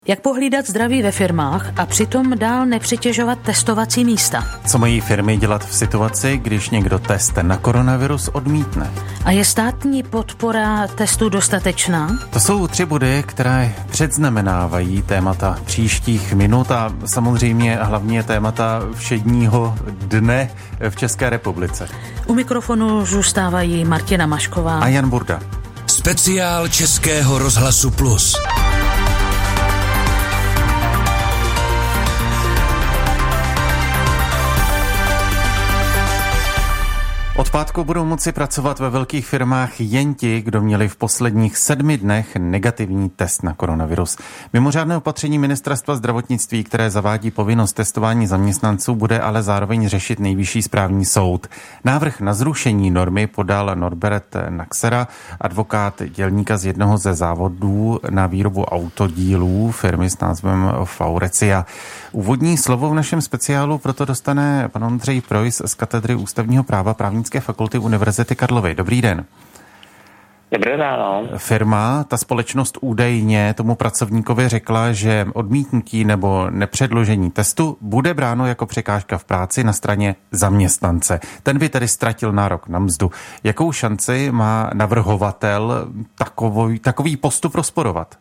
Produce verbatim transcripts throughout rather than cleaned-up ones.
Jak pohlídat zdraví ve firmách a přitom dál nepřitěžovat testovací místa? Co mají firmy dělat v situaci, když někdo test na koronavirus odmítne? A je státní podpora testu dostatečná? To jsou tři body, které předznamenávají témata příštích minut a samozřejmě hlavně témata všedního dne v České republice. U mikrofonu zůstávají Martina Mašková a Jan Burda. Speciál Českého rozhlasu Plus. Od pátku budou moci pracovat ve velkých firmách jen ti, kdo měli v posledních sedmi dnech negativní test na koronavirus. Mimořádné opatření Ministerstva zdravotnictví, které zavádí povinnost testování zaměstnanců, bude ale zároveň řešit Nejvyšší správní soud. Návrh na zrušení normy podal Norbert Naxera, advokát dělníka z jednoho ze závodů na výrobu autodílů firmy s názvem Faurecia. Úvodní slovo v našem speciálu proto dostane pan Ondřej Preuss z katedry ústavního práva Právnické fakulty Univerzity Karlovy. Dobrý den. Dobré ráno. Firma, ta společnost údajně tomu pracovníkovi řekla, že odmítnutí nebo nepředložení testu bude bráno jako překážka v práci na straně zaměstnance. Ten by tedy ztratil nárok na mzdu. Jakou šanci má navrhovatel takový, takový postup rozporovat?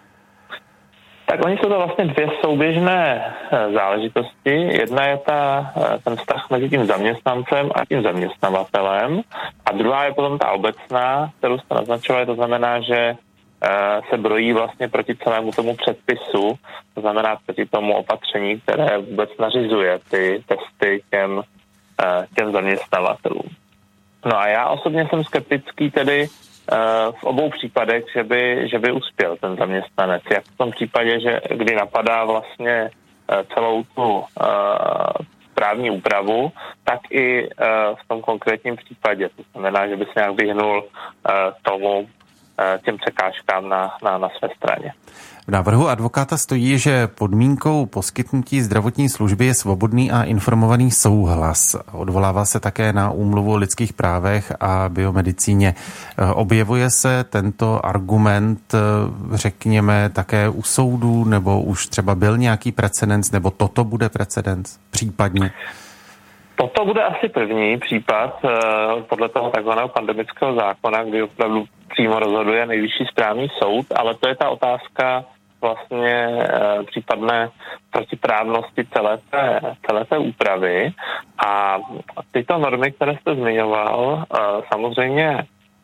Tak oni jsou to vlastně dvě souběžné záležitosti. Jedna je ta, ten vztah mezi tím zaměstnancem a tím zaměstnavatelem a druhá je potom ta obecná, kterou jste naznačovali, to znamená, že se brojí vlastně proti celému tomu předpisu, to znamená proti tomu opatření, které vůbec nařizuje ty testy těm, těm zaměstnavatelům. No a já osobně jsem skeptický tedy v obou případech, že by, že by uspěl ten zaměstnanec. Jak v tom případě, že kdy napadá vlastně celou tu uh, právní úpravu, tak i uh, v tom konkrétním případě. To znamená, že by se nějak vyhnul uh, tomu, uh, těm překážkám na, na, na své straně. V návrhu advokáta stojí, že podmínkou poskytnutí zdravotní služby je svobodný a informovaný souhlas. Odvolává se také na úmluvu o lidských právech a biomedicíně. Objevuje se tento argument, řekněme, také u soudů, nebo už třeba byl nějaký precedens, nebo toto bude precedens případně? Toto bude asi první případ podle toho takzvaného pandemického zákona, kdy opravdu přímo rozhoduje Nejvyšší správní soud, ale to je ta otázka vlastně e, případné protiprávnosti celé té, celé té úpravy. A tyto normy, které jste zmiňoval, e, samozřejmě e,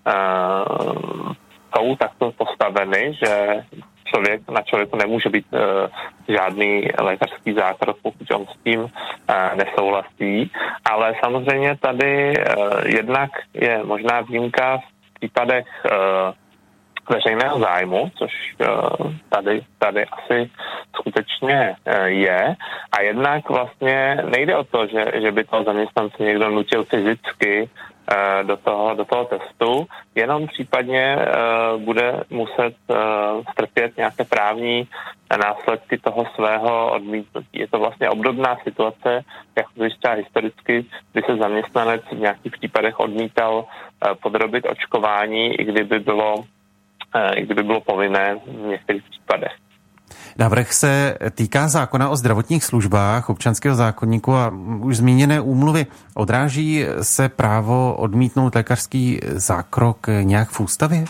jsou takto postaveny, že člověk, na člověku nemůže být e, žádný lékařský zákrok, pokud on s tím e, nesouhlasí. Ale samozřejmě tady e, jednak je možná výjimka v případech e, veřejného zájmu, což uh, tady, tady asi skutečně uh, je. A jednak vlastně nejde o to, že, že by toho zaměstnance někdo nutil fyzicky uh, do toho, do toho testu, jenom případně uh, bude muset uh, strpět nějaké právní následky toho svého odmítnutí. Je to vlastně obdobná situace, jako když třeba historicky, kdy se zaměstnanec v nějakých případech odmítal uh, podrobit očkování, i kdyby bylo i kdyby bylo povinné v některých případech. Návrh se týká zákona o zdravotních službách, občanského zákoníku a už zmíněné úmluvy. Odráží se právo odmítnout lékařský zákrok nějak v ústavě?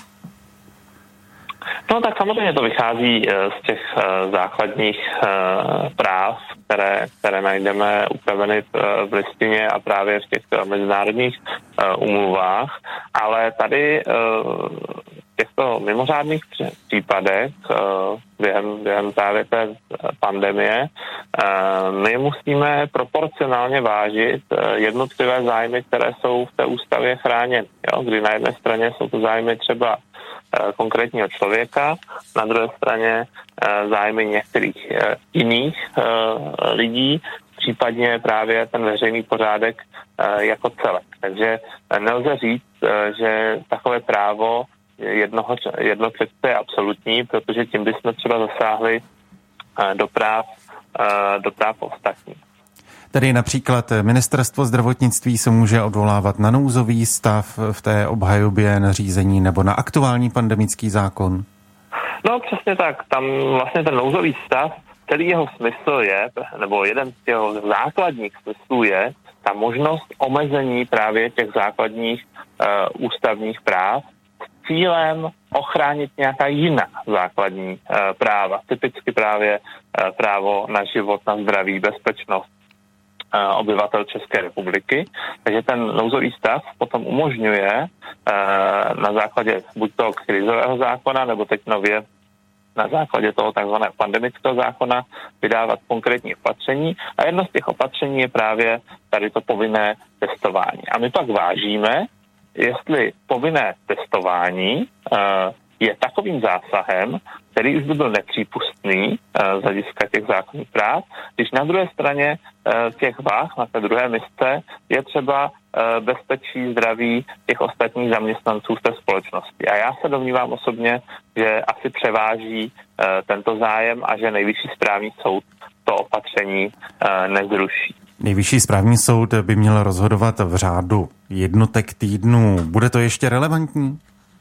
No tak samozřejmě to vychází z těch základních práv, které, které najdeme upraveny v listině a právě v těch mezinárodních úmluvách, ale tady v těchto mimořádných případech během, během právě té pandemie my musíme proporcionálně vážit jednotlivé zájmy, které jsou v té ústavě chráněny. Jo? Kdy na jedné straně jsou to zájmy třeba konkrétního člověka, na druhé straně zájmy některých jiných lidí, případně právě ten veřejný pořádek jako celek. Takže nelze říct, že takové právo jednoho, jednotlivce je absolutní, protože tím bychom třeba zasáhli do práv, do práv ostatních. Tedy například Ministerstvo zdravotnictví se může odvolávat na nouzový stav v té obhajobě nařízení nebo na aktuální pandemický zákon? No přesně tak, tam vlastně ten nouzový stav, celý jeho smysl je, nebo jeden z jeho základních smyslů je ta možnost omezení právě těch základních uh, ústavních práv s cílem ochránit nějaká jiná základní uh, práva, typicky právě uh, právo na život, na zdraví, bezpečnost uh, obyvatel České republiky. Takže ten nouzový stav potom umožňuje uh, na základě buď toho krizového zákona, nebo teď nově na základě toho takzvaného pandemického zákona vydávat konkrétní opatření a jedno z těch opatření je právě tady to povinné testování. A my pak vážíme, jestli povinné testování uh, je takovým zásahem, který už by byl nepřípustný uh, z hlediska těch zákonných práv, když na druhé straně uh, těch váh, na té druhé misce, je třeba uh, bezpečí, zdraví těch ostatních zaměstnanců v té společnosti. A já se domnívám osobně, že asi převáží uh, tento zájem a že Nejvyšší správní soud to opatření uh, nezruší. Nejvyšší správní soud by měl rozhodovat v řádu jednotek týdnů. Bude to ještě relevantní?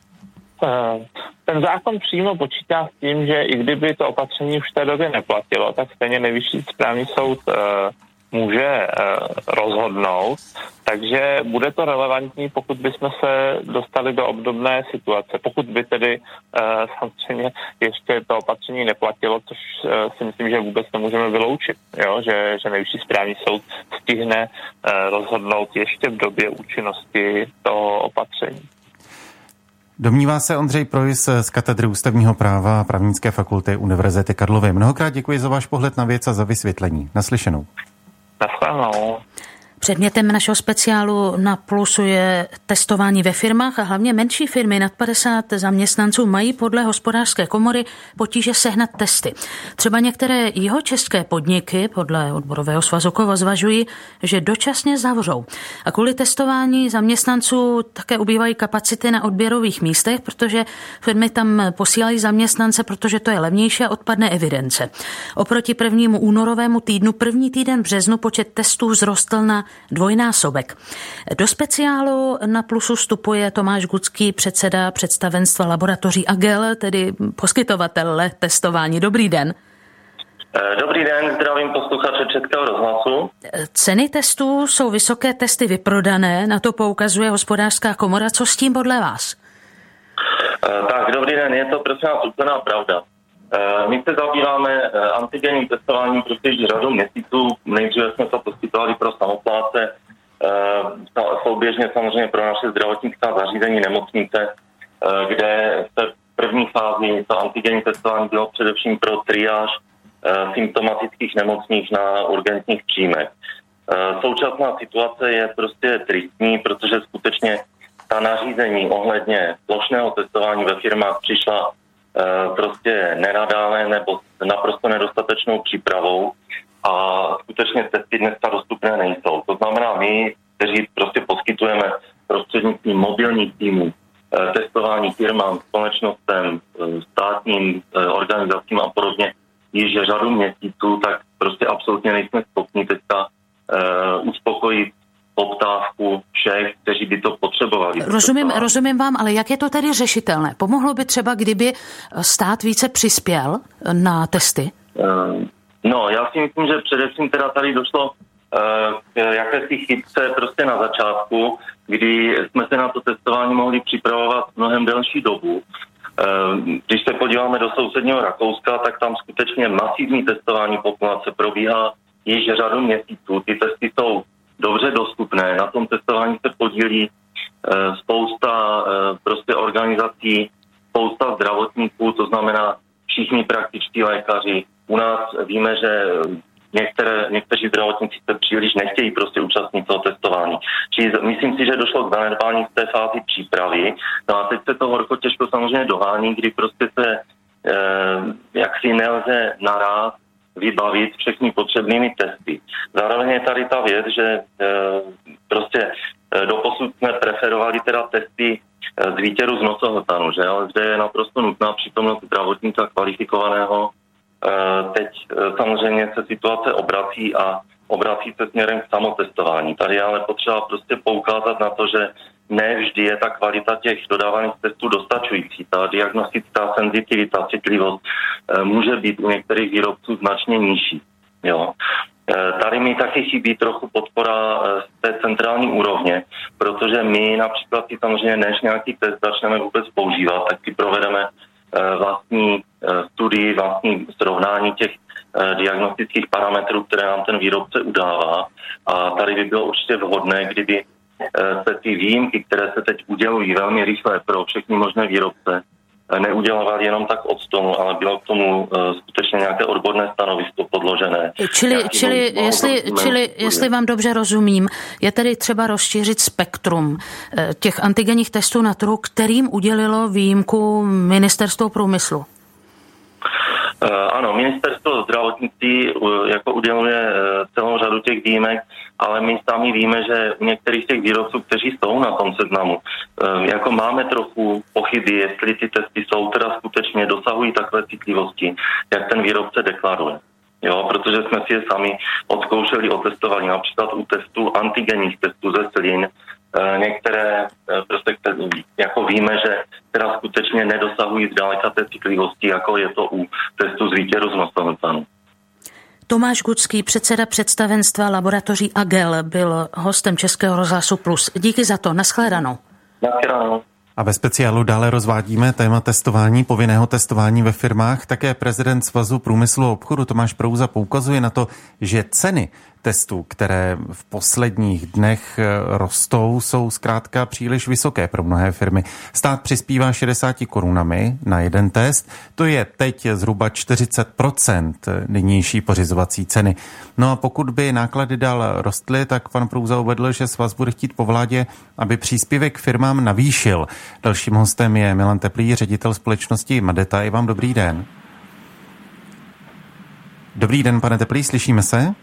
Ten zákon přímo počítá s tím, že i kdyby to opatření už v té době neplatilo, tak stejně Nejvyšší správní soud uh, může uh, rozhodnout, takže bude to relevantní, pokud bychom se dostali do obdobné situace. Pokud by tedy uh, samozřejmě ještě to opatření neplatilo, což uh, si myslím, že vůbec nemůžeme vyloučit, jo? Že, že Nejvyšší správní soud stihne uh, rozhodnout ještě v době účinnosti toho opatření. Domnívá se Ondřej Projs z katedry ústavního práva a právnické fakulty Univerzity Karlovy. Mnohokrát děkuji za váš pohled na věc a za vysvětlení. Naslyšenou. Naschledanou. Předmětem našeho speciálu na Plusu je testování ve firmách a hlavně menší firmy nad padesát zaměstnanců mají podle Hospodářské komory potíže sehnat testy. Třeba některé jihočeské podniky podle odborového svazu Kovo zvažují, že dočasně zavřou. A kvůli testování zaměstnanců také ubývají kapacity na odběrových místech, protože firmy tam posílají zaměstnance, protože to je levnější a odpadne evidence. Oproti prvnímu únorovému týdnu, první týden březnu počet testů vzrostl na dvojnásobek. Do speciálu na Plusu vstupuje Tomáš Gucký, předseda představenstva laboratoří Agel, tedy poskytovatel testování. Dobrý den. Dobrý den, zdravím posluchače Českého rozhlasu. Ceny testů jsou vysoké, testy vyprodané, na to poukazuje Hospodářská komora. Co s tím podle vás? Tak, dobrý den, je to prosím vás úplná pravda. My se zabýváme antigenním testováním prostě řadu měsíců. Nejdříve jsme to poskytovali pro samopláce, souběžně samozřejmě pro naše zdravotnická zařízení nemocnice, kde v první fázi to antigenní testování bylo především pro triáž symptomatických nemocných na urgentních příjmech. Současná situace je prostě tristní, protože skutečně ta nařízení ohledně plošného testování ve firmách přišla prostě nenadále nebo naprosto nedostatečnou přípravou a skutečně testy dneska dostupné nejsou. To znamená, my, kteří prostě poskytujeme prostřednictvím mobilních týmů testování firmám, společnostem, státním organizacím a podobně již řadu měsíců, tak prostě absolutně nejsme schopni teďka uh, uspokojit poptávku všech, kteří by to potřebovali. Rozumím, rozumím vám, ale jak je to tedy řešitelné? Pomohlo by třeba, kdyby stát více přispěl na testy? No, já si myslím, že především teda tady došlo k jakési chybce prostě na začátku, kdy jsme se na to testování mohli připravovat mnohem delší dobu. Když se podíváme do sousedního Rakouska, tak tam skutečně masivní testování populace probíhá již řadu měsíců. Ty testy jsou dobře dostupné, na tom testování se podílí e, spousta e, prostě organizací, spousta zdravotníků, to znamená všichni praktičtí lékaři. U nás víme, že některé, někteří zdravotníci se příliš nechtějí prostě účastnit toho testování. Čili myslím si, že došlo k zanedbání v té fázi přípravy. No a teď se to horko těžko samozřejmě dohání, kdy prostě se e, jaksi nelze naráz vybavit všechny potřebnými testy. Zároveň je tady ta věc, že e, prostě e, doposud jsme preferovali teda testy e, z výtěru z nosohltanu, že ale zde je naprosto nutná přítomnost zdravotníka kvalifikovaného. E, teď e, samozřejmě se situace obrací a obrací se směrem k samotestování. Tady je ale potřeba prostě poukázat na to, že ne vždy je ta kvalita těch dodávaných testů dostačující. Ta diagnostická senzitivita, citlivost může být u některých výrobců značně nižší. Jo. Tady mi taky chybí trochu podpora z té centrální úrovně, protože my například si samozřejmě, než nějaký test začneme vůbec používat, tak si provedeme vlastní studii, vlastní srovnání těch diagnostických parametrů, které nám ten výrobce udává. A tady by bylo určitě vhodné, kdyby se ty výjimky, které se teď udělují velmi rychle pro všechny možné výrobce, neudělovali jenom tak od stolu, ale bylo k tomu uh, skutečně nějaké odborné stanovisko podložené. Čili, čili, jestli, čili jestli vám dobře rozumím, je tedy třeba rozšířit spektrum těch antigenních testů na trhu, kterým udělilo výjimku Ministerstvo průmyslu? Uh, ano, Ministerstvo zdravotnictví uh, jako uděluje uh, celou řadu těch výjimek, ale my sami víme, že u některých těch výrobců, kteří jsou na tom seznamu, uh, jako máme trochu pochyby, jestli ty testy jsou teda skutečně dosahují takové citlivosti, jak ten výrobce deklaruje. Jo, protože jsme si je sami odzkoušeli, otestovali například u testů antigenních testů ze slin. Některé prostě jako víme, že teda skutečně nedosahují zdaleka té citlivosti, jako je to u testu z výtěru z nosového. Tomáš Gudský, předseda představenstva laboratoří Agel, byl hostem Českého rozhlasu Plus. Díky za to. Naschledanou. Naschledanou. A ve speciálu dále rozvádíme téma testování, povinného testování ve firmách. Také prezident Svazu průmyslu a obchodu Tomáš Prouza poukazuje na to, že ceny testů, které v posledních dnech rostou, jsou zkrátka příliš vysoké pro mnohé firmy. Stát přispívá šedesáti korunami na jeden test, to je teď zhruba čtyřicet procent nynější pořizovací ceny. No a pokud by náklady dál rostly, tak pan Prouza uvedl, že svaz bude chtít po vládě, aby příspěvek firmám navýšil. Dalším hostem je Milan Teplý, ředitel společnosti Madeta. I vám dobrý den. Dobrý den, pane Teplý, slyšíme se?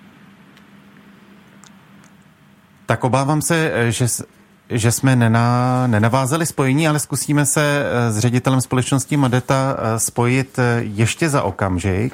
Tak obávám se, že, že jsme nena, nenavázali spojení, ale zkusíme se s ředitelem společnosti Madeta spojit ještě za okamžik.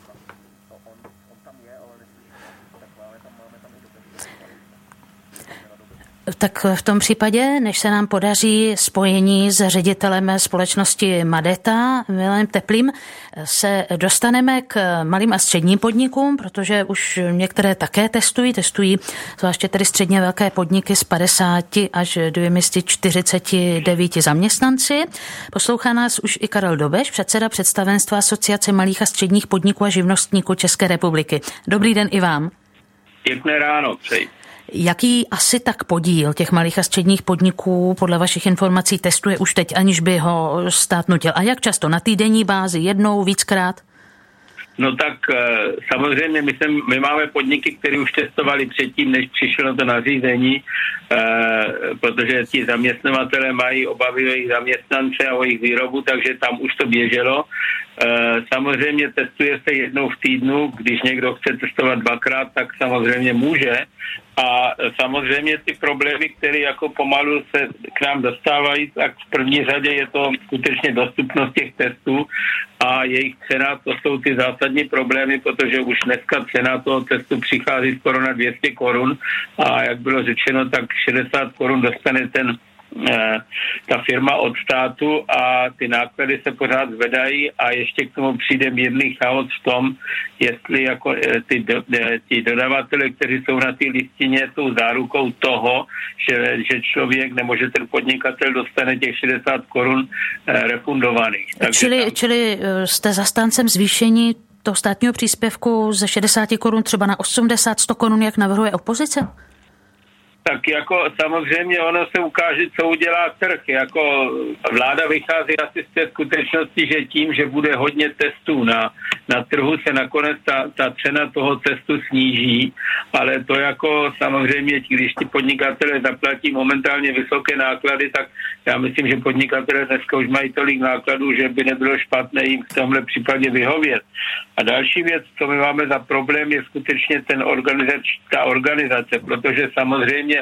Tak v tom případě, než se nám podaří spojení s ředitelem společnosti Madeta, Milanem Teplým, se dostaneme k malým a středním podnikům, protože už některé také testují, testují zvláště tedy středně velké podniky z padesáti až dvě stě čtyřicet devět zaměstnanci. Poslouchá nás už i Karel Dobeš, předseda představenstva Asociace malých a středních podniků a živnostníků České republiky. Dobrý den i vám. Pěkné ráno, přeji. Jaký asi tak podíl těch malých a středních podniků podle vašich informací testuje už teď, aniž by ho stát nutil? A jak často? Na týdenní bázi? Jednou, víckrát? No tak samozřejmě my, sem, my máme podniky, které už testovali předtím, než přišlo to nařízení, protože ti zaměstnavatelé mají obavy o jejich zaměstnance a o jejich výrobu, takže tam už to běželo. Samozřejmě testuje se jednou v týdnu, když někdo chce testovat dvakrát, tak samozřejmě může. A samozřejmě ty problémy, které jako pomalu se k nám dostávají, tak v první řadě je to skutečně dostupnost těch testů a jejich cena, to jsou ty zásadní problémy, protože už dneska cena toho testu přichází skoro na dvě stě korun a jak bylo řečeno, tak šedesát korun dostane ten ta firma od státu a ty náklady se pořád zvedají a ještě k tomu přijde mírný chaos v tom, jestli jako ty, do, ty dodavatele, kteří jsou na té listině, jsou zárukou toho, že, že člověk nebo že ten podnikatel dostane těch šedesát korun refundovaných. Takže čili, tam... čili jste zastáncem zvýšení toho státního příspěvku ze šedesát korun třeba na osmdesát, sto korun, jak navrhuje opozice? Tak jako samozřejmě ono se ukáže, co udělá trh. Jako vláda vychází asi z té skutečnosti, že tím, že bude hodně testů na, na trhu, se nakonec ta, ta cena toho testu sníží, ale to jako samozřejmě, když ti podnikatelé zaplatí momentálně vysoké náklady, tak já myslím, že podnikatelé dneska už mají tolik nákladů, že by nebylo špatné jim v tomhle případě vyhovět. A další věc, co my máme za problém, je skutečně ten organizač, ta organizace, protože samozřejmě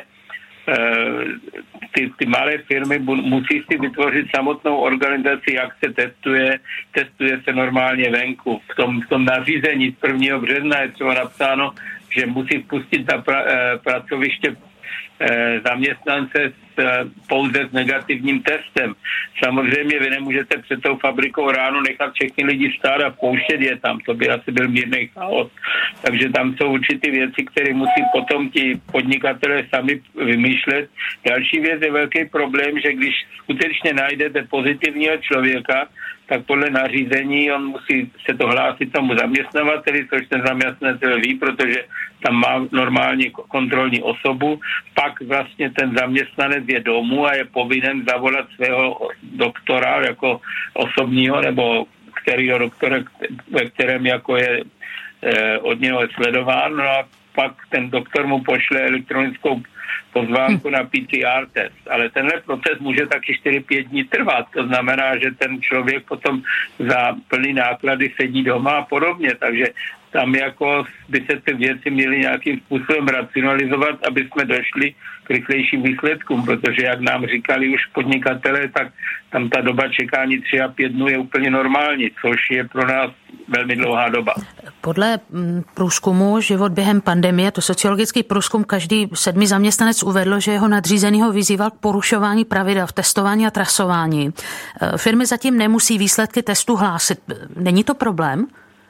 Ty, ty malé firmy musí si vytvořit samotnou organizaci, jak se testuje. Testuje se normálně venku. V tom, v tom nařízení z prvního března je třeba napsáno, že musí pustit na pra, eh, pracoviště eh, zaměstnance pouze s negativním testem. Samozřejmě vy nemůžete před tou fabrikou ráno nechat všechny lidi stát a pouštět je tam, to by asi byl mírný chaos. Takže tam jsou určitý věci, které musí potom ti podnikatelé sami vymýšlet. Další věc je velký problém, že když skutečně najdete pozitivního člověka, tak podle nařízení on musí se to hlásit tomu zaměstnavateli, což ten zaměstnavatel ví, protože tam má normální kontrolní osobu. Pak vlastně ten zaměstnanec je domů a je povinen zavolat svého doktora jako osobního nebo kterýho doktora, ve kterém jako je eh, od něho sledován. No a pak ten doktor mu pošle elektronickou pozvánku na P C R test. Ale tenhle proces může taky čtyři pět dní trvat. To znamená, že ten člověk potom za plný náklady sedí doma a podobně. Takže tam jako by se ty věci měly nějakým způsobem racionalizovat, aby jsme došli k rychlejším výsledkům, protože jak nám říkali už podnikatelé, tak tam ta doba čekání tři a pět dnů je úplně normální, což je pro nás velmi dlouhá doba. Podle průzkumu Život během pandemie, to sociologický průzkum, každý sedmý zaměstnanec uvedl, že jeho nadřízený ho vyzýval k porušování pravidel v testování a trasování. Firmy zatím nemusí výsledky testů hlásit. Není to problém?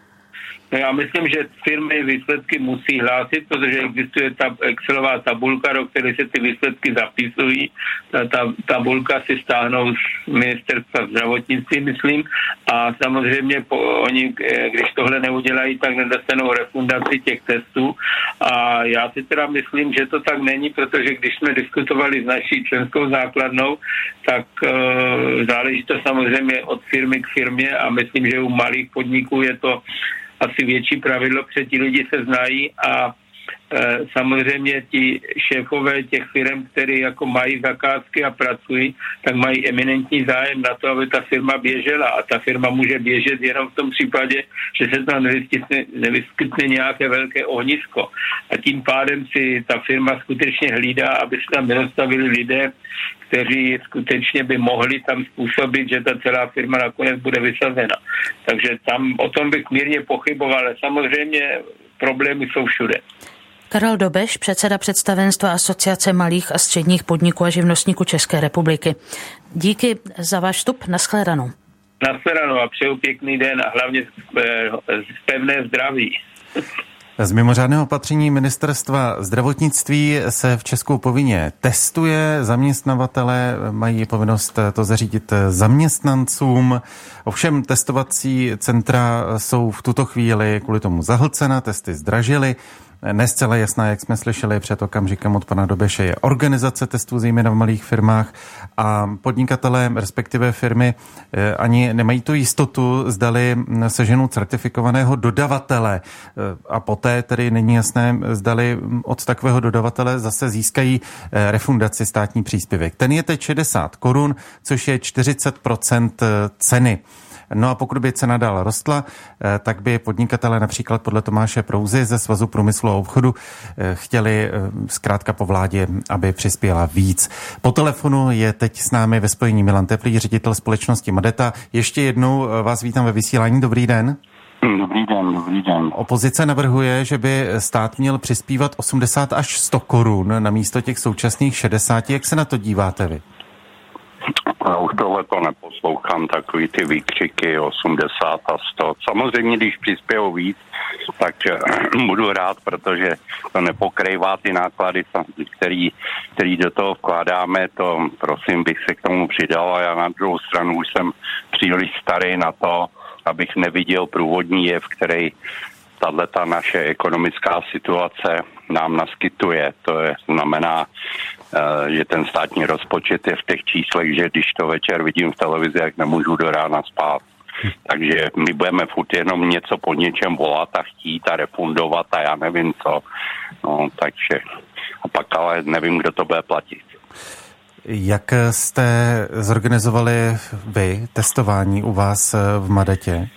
No já myslím, že firmy výsledky musí hlásit, protože existuje ta Excelová tabulka, do které se ty výsledky zapisují. Ta, ta tabulka si stáhnou z ministerstva zdravotnictví, myslím, a samozřejmě po, oni, když tohle neudělají, tak nedostanou refundaci těch testů. A já si teda myslím, že to tak není, protože když jsme diskutovali s naší členskou základnou, tak e, záleží to samozřejmě od firmy k firmě a myslím, že u malých podniků je to asi větší pravidlo, protože ti lidi se znají a e, samozřejmě ti šéfové těch firm, který jako mají zakázky a pracují, tak mají eminentní zájem na to, aby ta firma běžela a ta firma může běžet jenom v tom případě, že se tam nevyskytne, nevyskytne nějaké velké ohnisko a tím pádem si ta firma skutečně hlídá, aby se tam nedostavili lidé, kteří skutečně by mohli tam způsobit, že ta celá firma nakonec bude vysazena. Takže tam o tom bych mírně pochyboval, ale samozřejmě problémy jsou všude. Karel Dobeš, předseda představenstva Asociace malých a středních podniků a živnostníků České republiky. Díky za váš vstup, nashledanou. Nashledanou a přeju pěkný den a hlavně pevné zdraví. Z mimořádného opatření ministerstva zdravotnictví se v Česku povinně testuje. Zaměstnavatelé mají povinnost to zařídit zaměstnancům. Ovšem testovací centra jsou v tuto chvíli kvůli tomu zahlcena, testy zdražily. Nescela jasná, jak jsme slyšeli před okamžikem od pana Dobeše, je organizace testů, zejména v malých firmách, a podnikatelé, respektive firmy, ani nemají tu jistotu, zdali seženou certifikovaného dodavatele a poté tedy není jasné, zdali od takového dodavatele zase získají refundaci státní příspěvek. Ten je teď šedesát korun, což je čtyřicet procent ceny. No a pokud by cena dál rostla, tak by podnikatelé například podle Tomáše Prouzy ze Svazu průmyslu a obchodu chtěli zkrátka po vládě, aby přispěla víc. Po telefonu je teď s námi ve spojení Milan Teplý, ředitel společnosti Madeta. Ještě jednou vás vítám ve vysílání. Dobrý den. Dobrý den, dobrý den. Opozice navrhuje, že by stát měl přispívat osmdesát až sto korun na místo těch současných šedesát. Jak se na to díváte vy? Já už tohle to neposlouchám, takový ty výkřiky osmdesát a sto. Samozřejmě, když přispějou víc, tak budu rád, protože to nepokrývá ty náklady, který, který do toho vkládáme, to prosím bych se k tomu přidal a já na druhou stranu už jsem příliš starý na to, abych neviděl průvodní jev, který tato naše ekonomická situace nám naskytuje. To je, znamená, že ten státní rozpočet je v těch číslech, že když to večer vidím v televizi, jak nemůžu do rána spát. Takže my budeme furt jenom něco po něčem volat a chtít a refundovat a já nevím co. No, takže a pak ale nevím, kdo to bude platit. Jak jste zorganizovali vy testování u vás v Madetě?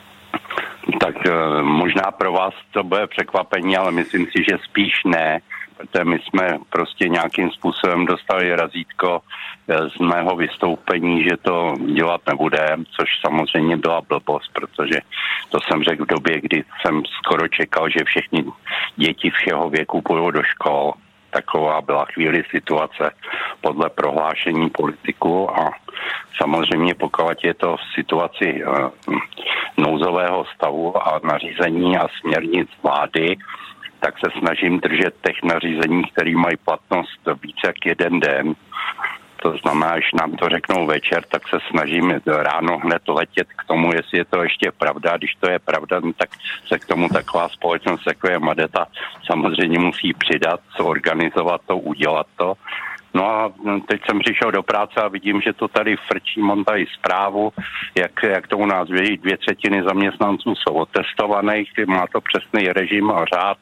Tak možná pro vás to bude překvapení, ale myslím si, že spíš ne, protože my jsme prostě nějakým způsobem dostali razítko z mého vystoupení, že to dělat nebudeme, což samozřejmě byla blbost, protože to jsem řekl v době, kdy jsem skoro čekal, že všechny děti všeho věku půjdou do škol. taková byla chvíli situace podle prohlášení politiků a samozřejmě pokud je to v situaci uh, nouzového stavu a nařízení a směrnic vlády, tak se snažím držet těch nařízení, které mají platnost více jak jeden den. To znamená, když nám to řeknou večer, tak se snažím ráno hned letět k tomu, jestli je to ještě pravda. Když to je pravda, tak se k tomu taková společnost, jako je Madeta, samozřejmě musí přidat, zorganizovat to, udělat to. No a teď jsem přišel do práce a vidím, že to tady frčí, mám tady zprávu, jak, jak to u nás vědí, dvě třetiny zaměstnanců jsou otestovaných, má to přesný režim a řád.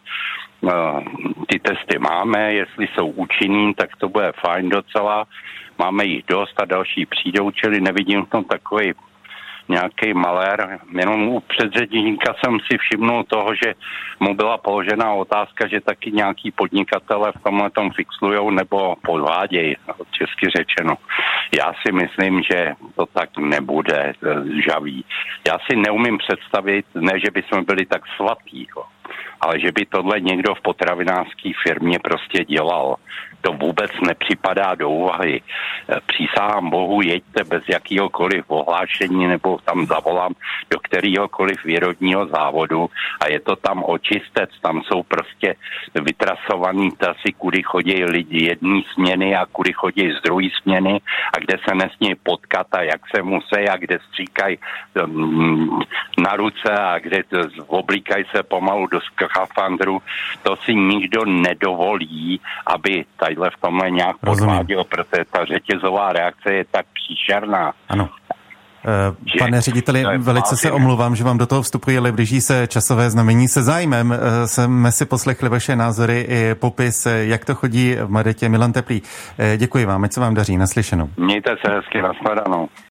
Ty testy máme, jestli jsou účinný, tak to bude fajn docela. Máme jich dost a další přijdou, čili nevidím v tom takový nějaký malér. Jenom u předředníka jsem si všimnul toho, že mu byla položená otázka, že taky nějaký podnikatele v tomhle tom fixlujou nebo podvádějí, česky řečeno. Já si myslím, že to tak nebude žavý. Já si neumím představit, ne, že by jsme byli tak svatý, ale že by tohle někdo v potravinářské firmě prostě dělal. To vůbec nepřipadá do úvahy. Přísahám Bohu, jeďte bez jakýhokoliv ohlášení nebo tam zavolám do kterýhokoliv výrobního závodu a je to tam očistec, tam jsou prostě vytrasovaný tasy, kudy chodí lidi jedné směny a kudy chodí z druhé směny a kde se nesmí potkat a jak se musí a kde stříkají um, na ruce a kde oblíkají se pomalu do skafandru. To si nikdo nedovolí, aby tadyhle v tomhle nějak podváděl, protože ta řetězová reakce je tak příšerná. Ano. Pane řediteli, velice se omluvám, že vám do toho vstupuji, ale blíží se časové znamení. Se zájmem jsme si poslechli vaše názory i popis, jak to chodí v Madetě. Milan Teplý, děkuji vám, ať se vám daří, naslyšenou. Mějte se hezky, nashledanou.